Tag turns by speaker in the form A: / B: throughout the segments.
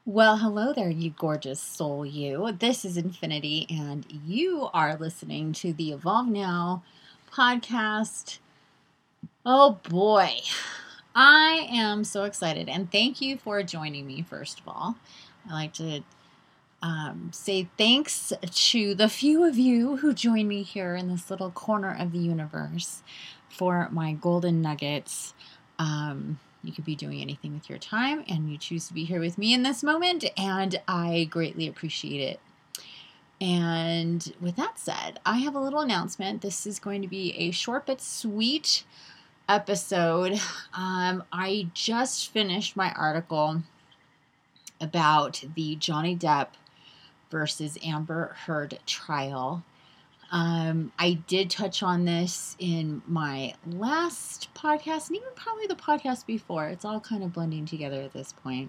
A: Well, hello there, you gorgeous soul, you. This is Infinity, and you are listening to the Evolve Now podcast. Oh boy, I am so excited, and thank you for joining me, first of all. I like to say thanks to the few of you who join me here in this little corner of the universe for my golden nuggets. You could be doing anything with your time, and you choose to be here with me in this moment, and I greatly appreciate it. And with that said, I have a little announcement. This is going to be a short but sweet episode. I just finished my article about the Johnny Depp versus Amber Heard trial. I did touch on this in my last podcast and even probably the podcast before. It's all kind of blending together at this point.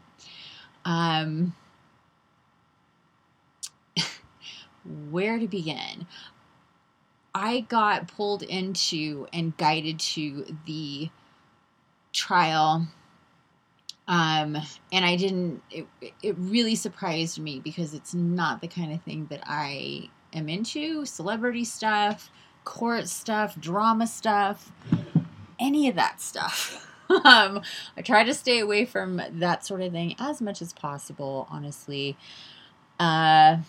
A: Where to begin? I got pulled into and guided to the trial. And I didn't, it really surprised me because it's not the kind of thing that I am into. Celebrity stuff, court stuff, drama stuff, any of that stuff. I try to stay away from that sort of thing as much as possible, honestly. But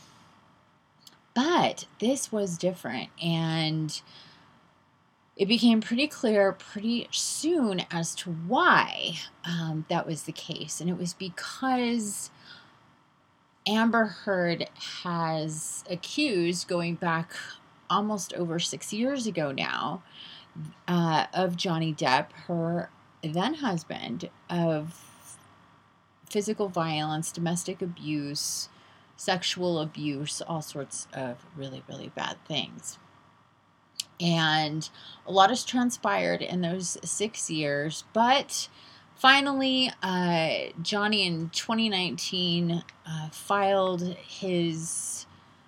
A: this was different, and it became pretty clear pretty soon as to why that was the case. And it was because Amber Heard has accused, going back almost over 6 years ago now, of Johnny Depp, her then husband, of physical violence, domestic abuse, sexual abuse, all sorts of really, really bad things. And a lot has transpired in those 6 years, but finally, Johnny in 2019 filed his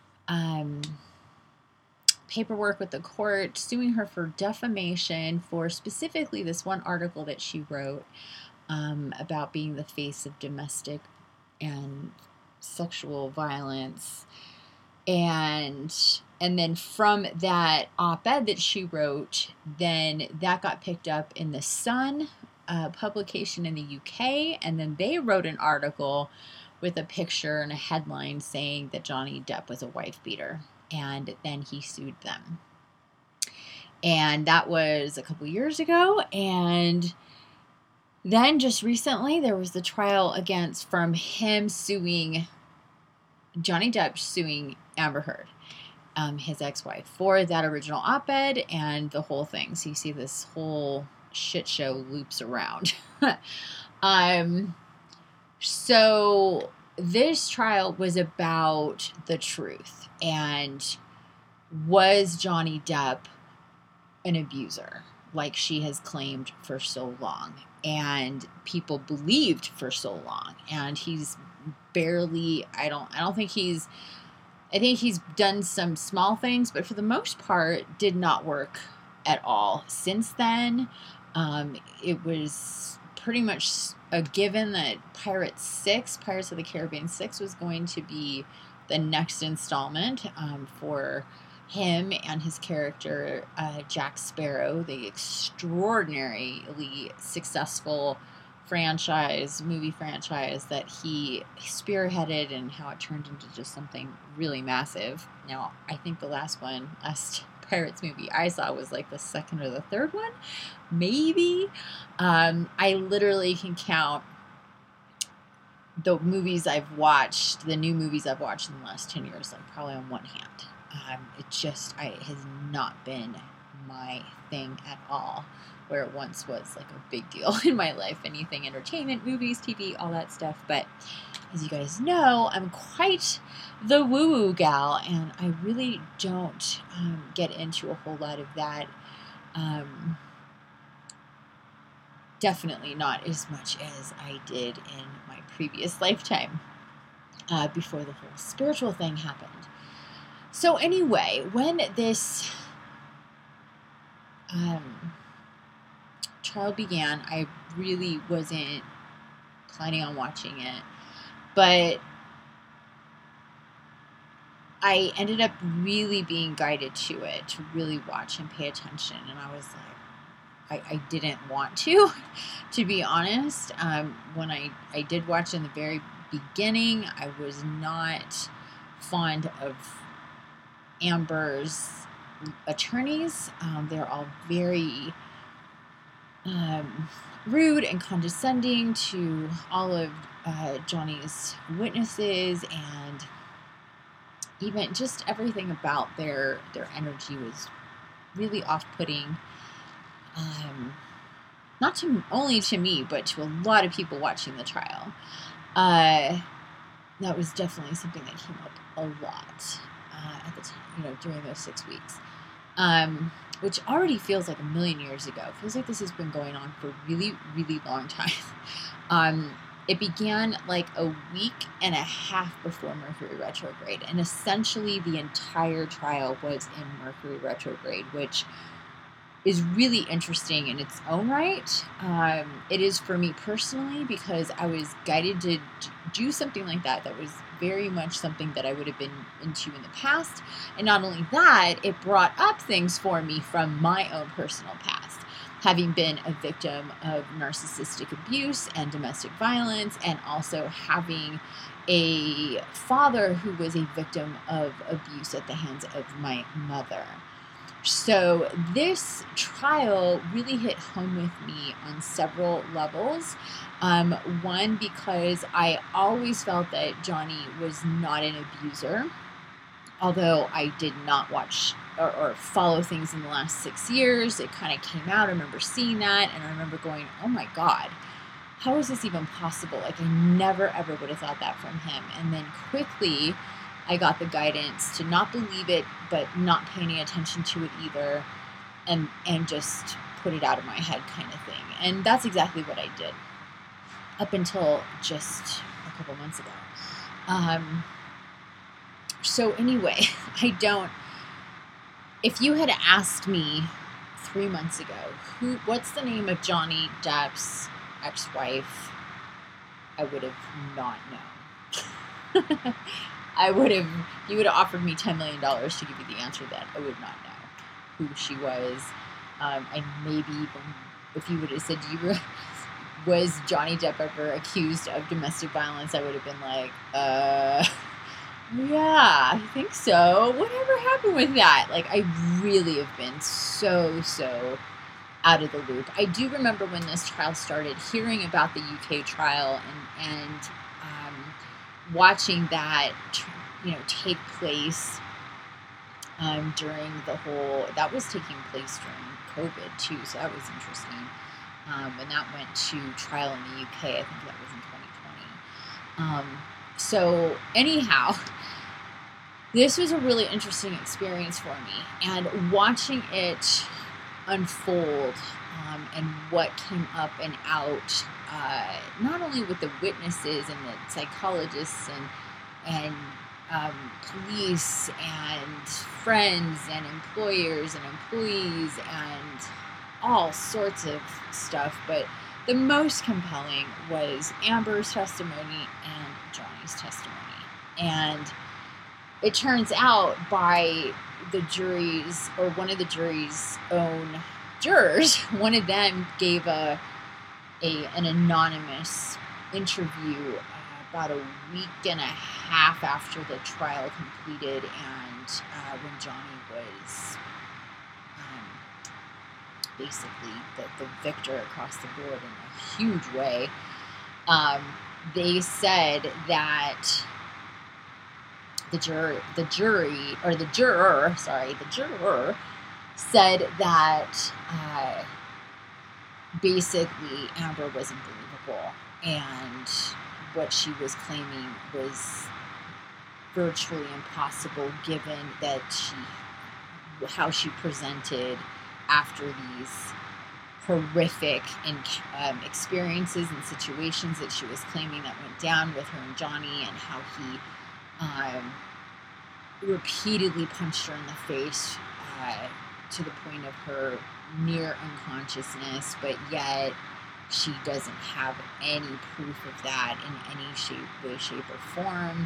A: paperwork with the court, suing her for defamation for specifically this one article that she wrote about being the face of domestic and sexual violence. And then from that op-ed that she wrote, then that got picked up in the Sun publication in the UK, and then they wrote an article with a picture and a headline saying that Johnny Depp was a wife beater, and then he sued them. And that was a couple years ago, and then just recently there was the trial from him suing Johnny Depp, suing Amber Heard, his ex-wife, for that original op-ed and the whole thing. So you see this whole shit show loops around. So this trial was about the truth, and was Johnny Depp an abuser, like she has claimed for so long, and people believed for so long, and he's barely, I think he's done some small things, but for the most part did not work at all since then. It was pretty much a given that Pirates of the Caribbean 6 was going to be the next installment for him and his character, Jack Sparrow, the extraordinarily successful movie franchise that he spearheaded, and how it turned into just something really massive. Now, I think the last Pirates movie I saw was like the second or the third one, maybe. I literally can count the new movies I've watched in the last 10 years, like probably on one hand. It has not been my thing at all, where it once was like a big deal in my life. Anything entertainment, movies, TV, all that stuff. But as you guys know, I'm quite the woo-woo gal, and I really don't get into a whole lot of that. Definitely not as much as I did in my previous lifetime, before the whole spiritual thing happened. So anyway, when this trial began, I really wasn't planning on watching it. But I ended up really being guided to it, to really watch and pay attention. And I was like, I didn't want to be honest. When I did watch in the very beginning, I was not fond of Amber's attorneys. They're all very rude and condescending to all of Johnny's witnesses, and even just everything about their energy was really off-putting. Not to only to me, but to a lot of people watching the trial. That was definitely something that came up a lot at the time, during those 6 weeks. Which already feels like a million years ago. It feels like this has been going on for a really, really long time. It began like a week and a half before Mercury retrograde, and essentially the entire trial was in Mercury retrograde, which is really interesting in its own right. It is for me personally, because I was guided to do something like that. That was very much something that I would have been into in the past. And not only that, it brought up things for me from my own personal past, having been a victim of narcissistic abuse and domestic violence, and also having a father who was a victim of abuse at the hands of my mother. So this trial really hit home with me on several levels. One, because I always felt that Johnny was not an abuser, although I did not watch or follow things in the last 6 years. It kind of came out. I remember seeing that, and I remember going, oh my God, how is this even possible? Like, I never, ever would have thought that from him. And then quickly, I got the guidance to not believe it, but not pay any attention to it either, and just put it out of my head kind of thing. And that's exactly what I did up until just a couple months ago. So anyway, if you had asked me 3 months ago, what's the name of Johnny Depp's ex-wife, I would have not known. If you would have offered me $10 million to give you the answer to that, I would not know who she was. I maybe even, if you would have said, was Johnny Depp ever accused of domestic violence, I would have been like, yeah, I think so. Whatever happened with that? Like, I really have been so out of the loop. I do remember when this trial started, hearing about the UK trial and watching that, take place during that was taking place during COVID too, so that was interesting. And that went to trial in the UK. I think that was in 2020. So anyhow, this was a really interesting experience for me, and watching it unfold, and what came up and out, not only with the witnesses and the psychologists and police and friends and employers and employees and all sorts of stuff, but the most compelling was Amber's testimony and Johnny's testimony. And it turns out, by the jury's, or one of the jury's own jurors, one of them gave an anonymous interview about a week and a half after the trial completed, and when Johnny was basically the victor across the board in a huge way. They said that the juror said that basically Amber wasn't believable, and what she was claiming was virtually impossible, given that how she presented after these horrific experiences and situations that she was claiming that went down with her and Johnny, and how he repeatedly punched her in the face to the point of her near unconsciousness, but yet She doesn't have any proof of that in any way, shape, or form.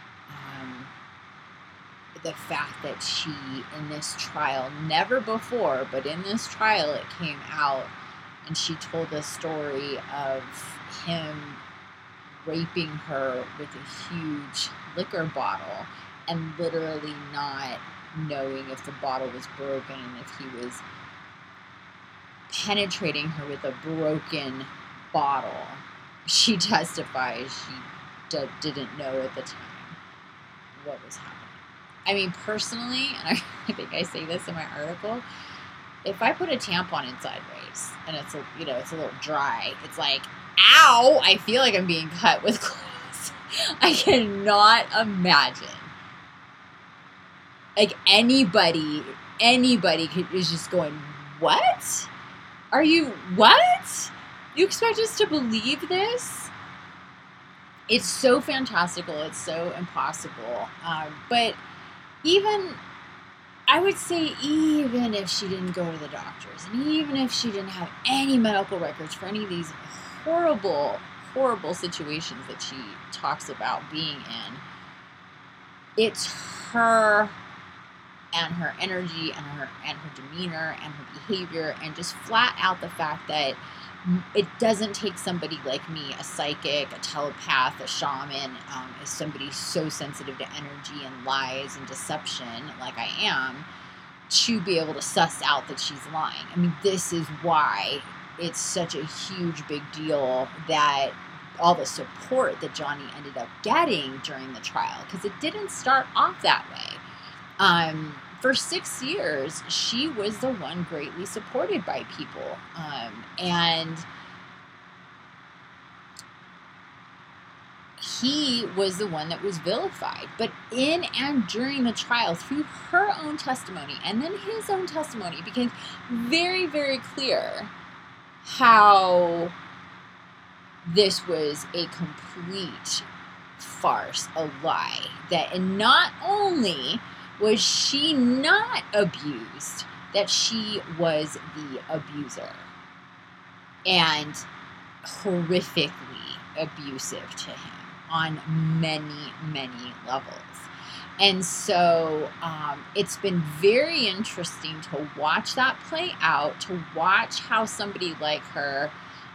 A: The fact that she, in this trial, never before, but in this trial, it came out, and she told a story of him raping her with a huge liquor bottle and literally not knowing if the bottle was broken and if he was penetrating her with a broken bottle. She testifies she didn't know at the time what was happening. I mean, personally, and I think I say this in my article, if I put a tampon in sideways and it's a little dry, it's like, ow, I feel like I'm being cut with clothes. I cannot imagine. Like anybody is just going, what? What? You expect us to believe this? It's so fantastical. It's so impossible. But I would say even if she didn't go to the doctors, and even if she didn't have any medical records for any of these horrible, horrible situations that she talks about being in, it's her and her energy and her demeanor and her behavior, and just flat out the fact that it doesn't take somebody like me, a psychic, a telepath, a shaman, as somebody so sensitive to energy and lies and deception like I am, to be able to suss out that she's lying. I mean, this is why it's such a huge, big deal that all the support that Johnny ended up getting during the trial, because it didn't start off that way. For 6 years, she was the one greatly supported by people. And he was the one that was vilified. But in and during the trial, through her own testimony and then his own testimony, it became very, very clear how this was a complete farce, a lie. And not only was she not abused, that she was the abuser, and horrifically abusive to him on many, many levels. And so it's been very interesting to watch that play out, to watch how somebody like her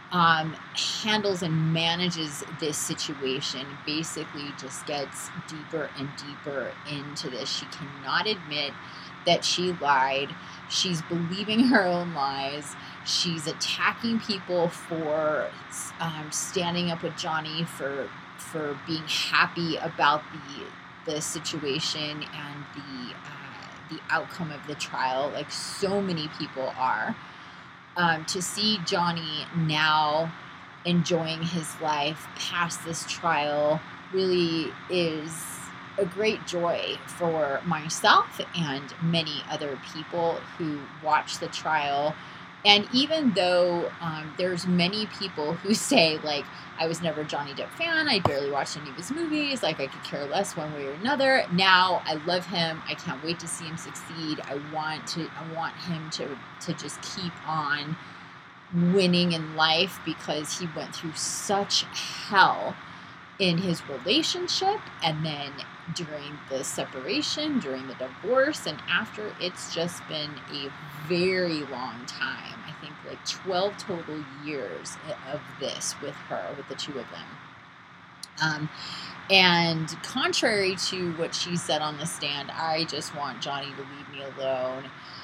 A: handles and manages this situation, basically just gets deeper and deeper into this. She cannot admit that she lied. She's believing her own lies. She's attacking people for standing up with Johnny, for being happy about the situation and the outcome of the trial, like so many people are. To see Johnny now enjoying his life past this trial really is a great joy for myself and many other people who watch the trial. And even though there's many people who say, like, I was never a Johnny Depp fan, I barely watched any of his movies, like I could care less one way or another. Now I love him. I can't wait to see him succeed. I want him to just keep on winning in life, because he went through such hell in his relationship, and then during the separation, during the divorce, and after. It's just been a very long time. I think like 12 total years of this with her, with the two of them. And contrary to what she said on the stand, I just want Johnny to leave me alone.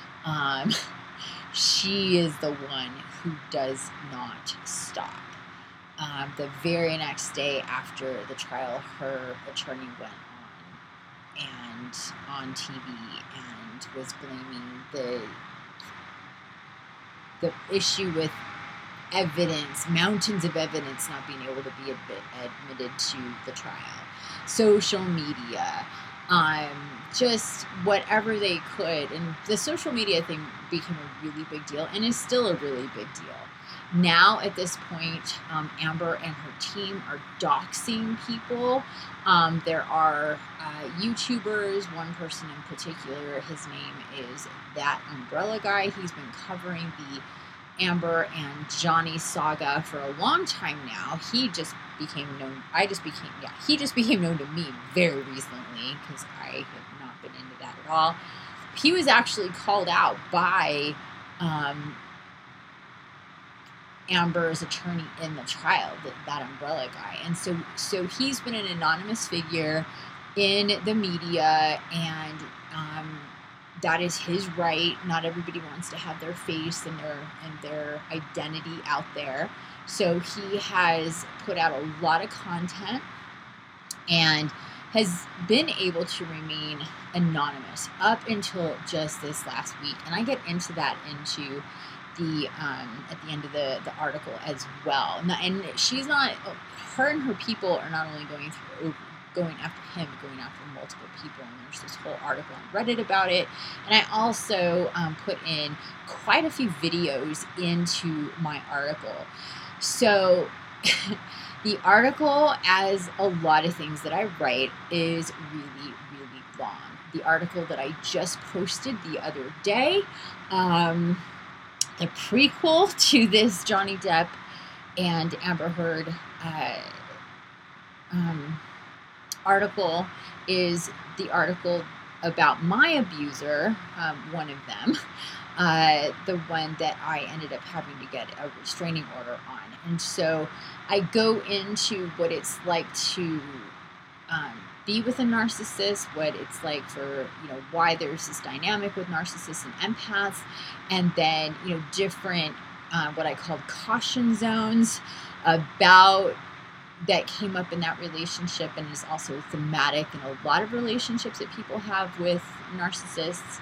A: She is the one who does not stop. The very next day after the trial, her attorney went on TV and was blaming the issue with evidence, mountains of evidence not being able to be admitted to the trial. Social media, just whatever they could. And the social media thing became a really big deal, and is still a really big deal. Now, at this point, Amber and her team are doxing people. There are YouTubers, one person in particular, his name is That Umbrella Guy. He's been covering the Amber and Johnny saga for a long time now. He just became known to me very recently, because I have not been into that at all. He was actually called out by Amber's attorney in the trial, that umbrella guy. And so he's been an anonymous figure in the media, and that is his right. Not everybody wants to have their face and their identity out there. So he has put out a lot of content and has been able to remain anonymous up until just this last week. And I get into that into the at the end of the article as well. And she's not, her and her people are not only going after him, going after multiple people. And there's this whole article on Reddit about it. And I also put in quite a few videos into my article. So the article, as a lot of things that I write, is really, really long. The article that I just posted the other day, the prequel to this Johnny Depp and Amber Heard article, is the article about my abuser, one of them, the one that I ended up having to get a restraining order on. And so I go into what it's like to be with a narcissist, what it's like for, why there's this dynamic with narcissists and empaths, and then, different, what I called caution zones about that came up in that relationship, and is also thematic in a lot of relationships that people have with narcissists.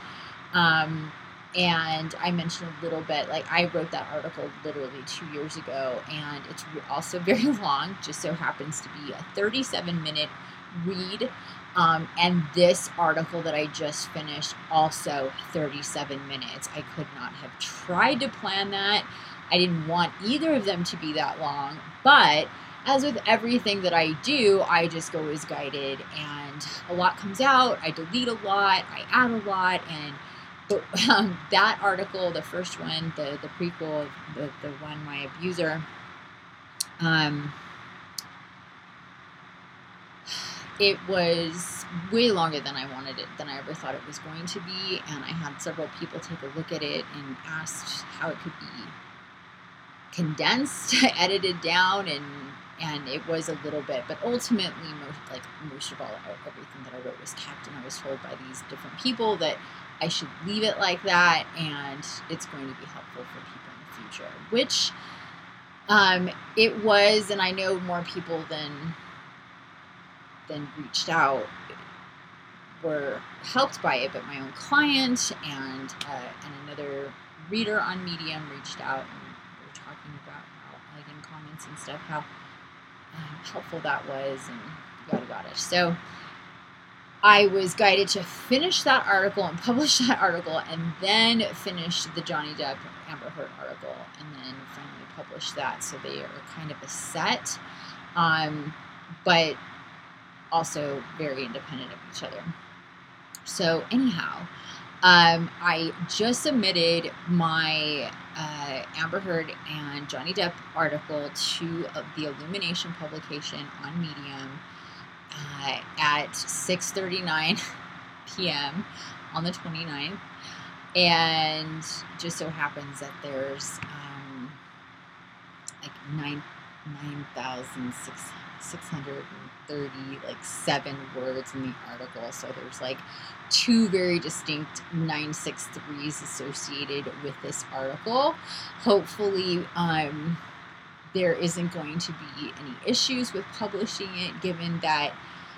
A: And I mentioned a little bit, like, I wrote that article literally 2 years ago, and it's also very long, just so happens to be a 37-minute read. And this article that I just finished, also 37 minutes. I could not have tried to plan that. I didn't want either of them to be that long, but as with everything that I do, I just go as guided, and a lot comes out. I delete a lot, I add a lot, and that article, the first one, the prequel, the one, my abuser, it was way longer than I wanted it, than I ever thought it was going to be, and I had several people take a look at it and asked how it could be condensed, edited down, and it was a little bit, but ultimately, most of all, everything that I wrote was kept, and I was told by these different people that I should leave it like that, and it's going to be helpful for people in the future, which it was, and I know more people than reached out were helped by it, but my own client and another reader on Medium reached out, and we were talking about how, like, in comments and stuff, how helpful that was, and yada yada. So I was guided to finish that article and publish that article, and then finish the Johnny Depp Amber Heard article, and then finally publish that. So they are kind of a set, but also very independent of each other. So anyhow, I just submitted my Amber Heard and Johnny Depp article to the Illumination publication on Medium at 6:39 p.m. on the 29th, and just so happens that there's like 9,637 words in the article, so there's like 2 very distinct 963s associated with this article. Hopefully there isn't going to be any issues with publishing it, given that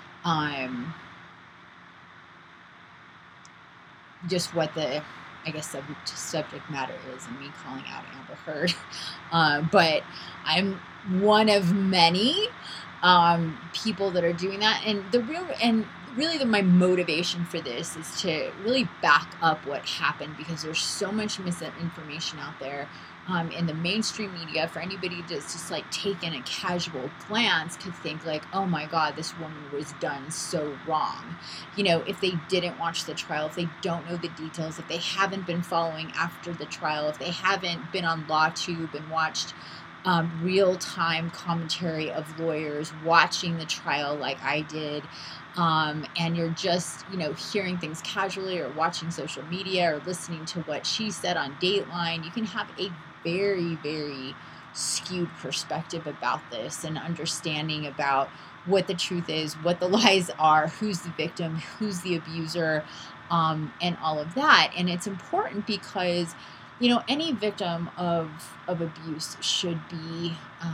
A: just what the, I guess, subject matter is, and me calling out Amber Heard. But I'm one of many people that are doing that, and really my motivation for this is to really back up what happened, because there's so much misinformation out there in the mainstream media. For anybody to just like take in a casual glance could think like, oh my God, this woman was done so wrong. You know, if they didn't watch the trial, if they don't know the details, if they haven't been following after the trial, if they haven't been on LawTube and watched real-time commentary of lawyers watching the trial like I did, and you're just, you know, hearing things casually or watching social media or listening to what she said on Dateline, you can have a very, very skewed perspective about this and understanding about what the truth is, what the lies are, who's the victim, who's the abuser, and all of that. And it's important because, you know, any victim of abuse should be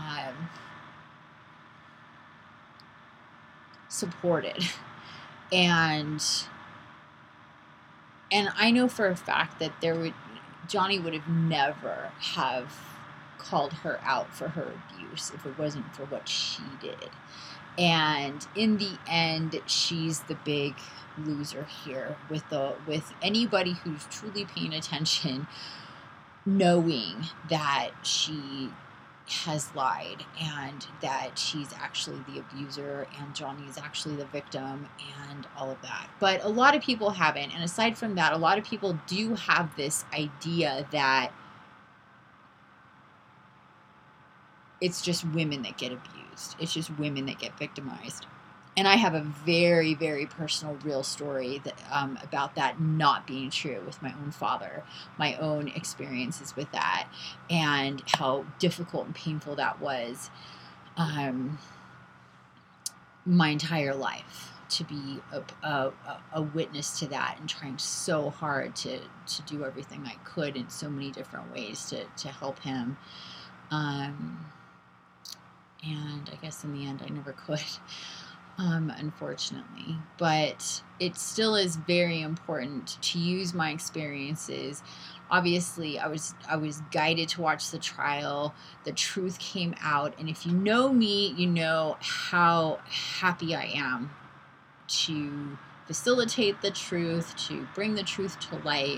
A: supported. And I know for a fact that Johnny would have never have called her out for her abuse if it wasn't for what she did. And in the end, she's the big loser here, with anybody who's truly paying attention, knowing that she has lied and that she's actually the abuser and Johnny is actually the victim and all of that. But a lot of people haven't. And aside from that, a lot of people do have this idea that it's just women that get abused. It's just women that get victimized. And I have a very, very personal, real story that, about that not being true with my own father, my own experiences with that, and how difficult and painful that was my entire life, to be a witness to that, and trying so hard to do everything I could in so many different ways to help him. And I guess in the end I never could. Unfortunately, but it still is very important to use my experiences. Obviously, I was guided to watch the trial. The truth came out, and if you know me, you know how happy I am to facilitate the truth, to bring the truth to light.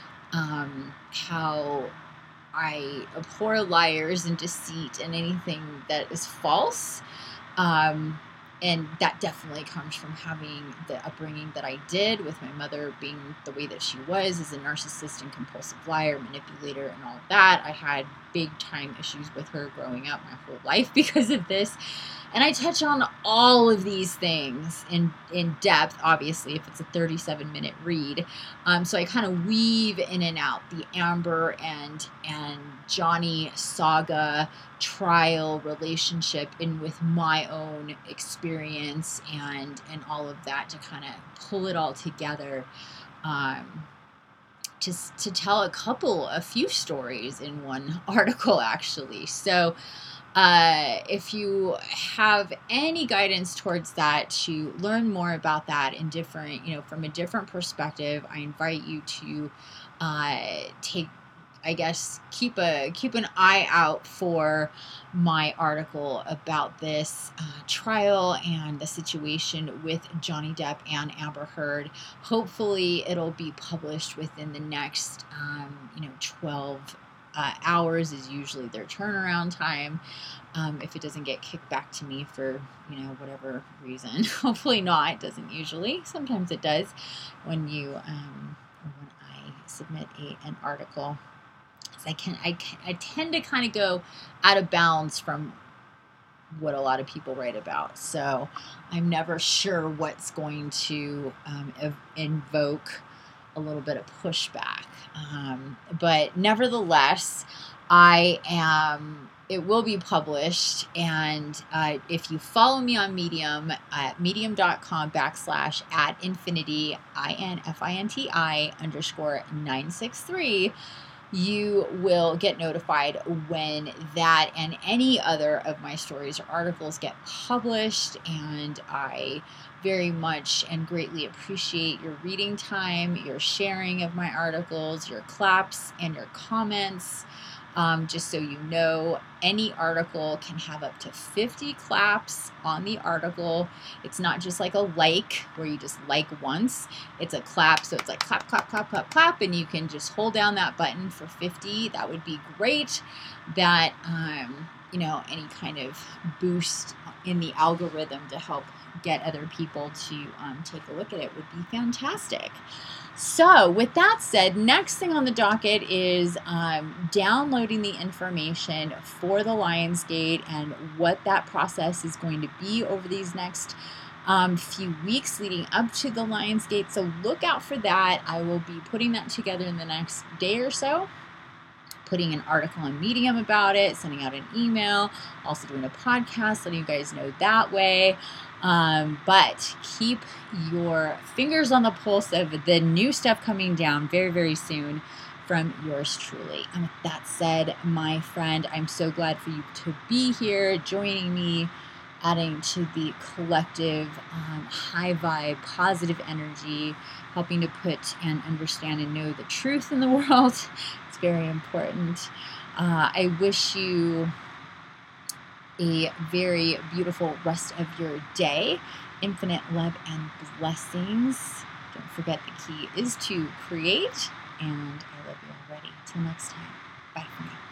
A: How I abhor liars and deceit and anything that is false. And that definitely comes from having the upbringing that I did, with my mother being the way that she was, as a narcissist and compulsive liar, manipulator, and all of that. I had big time issues with her growing up my whole life because of this. And I touch on all of these things in depth, obviously, if it's a 37-minute read. So I kind of weave in and out the Amber and Johnny saga, trial, relationship, in with my own experience and all of that, to kind of pull it all together. Just to tell a few stories in one article, actually. So if you have any guidance towards that, to learn more about that in different, you know, from a different perspective, I invite you to keep an eye out for my article about this trial and the situation with Johnny Depp and Amber Heard. Hopefully it'll be published within the next 12 hours is usually their turnaround time. If it doesn't get kicked back to me for, whatever reason. Hopefully not. It doesn't usually. Sometimes it does when when I submit an article. I tend to kind of go out of bounds from what a lot of people write about. So I'm never sure what's going to invoke a little bit of pushback. But nevertheless, it will be published. And if you follow me on Medium at medium.com/@infinity, INFINTI_963, you will get notified when that and any other of my stories or articles get published. And I very much and greatly appreciate your reading time, your sharing of my articles, your claps, and your comments. Just so you know, any article can have up to 50 claps on the article. It's not just like a like where you just like once. It's a clap, so it's like clap, clap, clap, clap, clap, and you can just hold down that button for 50. That would be great. That, any kind of boost in the algorithm to help get other people to take a look at it would be fantastic. So with that said, next thing on the docket is downloading the information for the Lionsgate and what that process is going to be over these next few weeks leading up to the Lionsgate. So look out for that. I will be putting that together in the next day or so, putting an article on Medium about it, sending out an email, also doing a podcast, letting you guys know that way. But keep your fingers on the pulse of the new stuff coming down very, very soon from yours truly. And with that said, my friend, I'm so glad for you to be here, joining me, adding to the collective high vibe, positive energy, helping to put and understand and know the truth in the world. It's very important. I wish you a very beautiful rest of your day. Infinite love and blessings. Don't forget the key is to create, and I love you already. Till next time. Bye for now.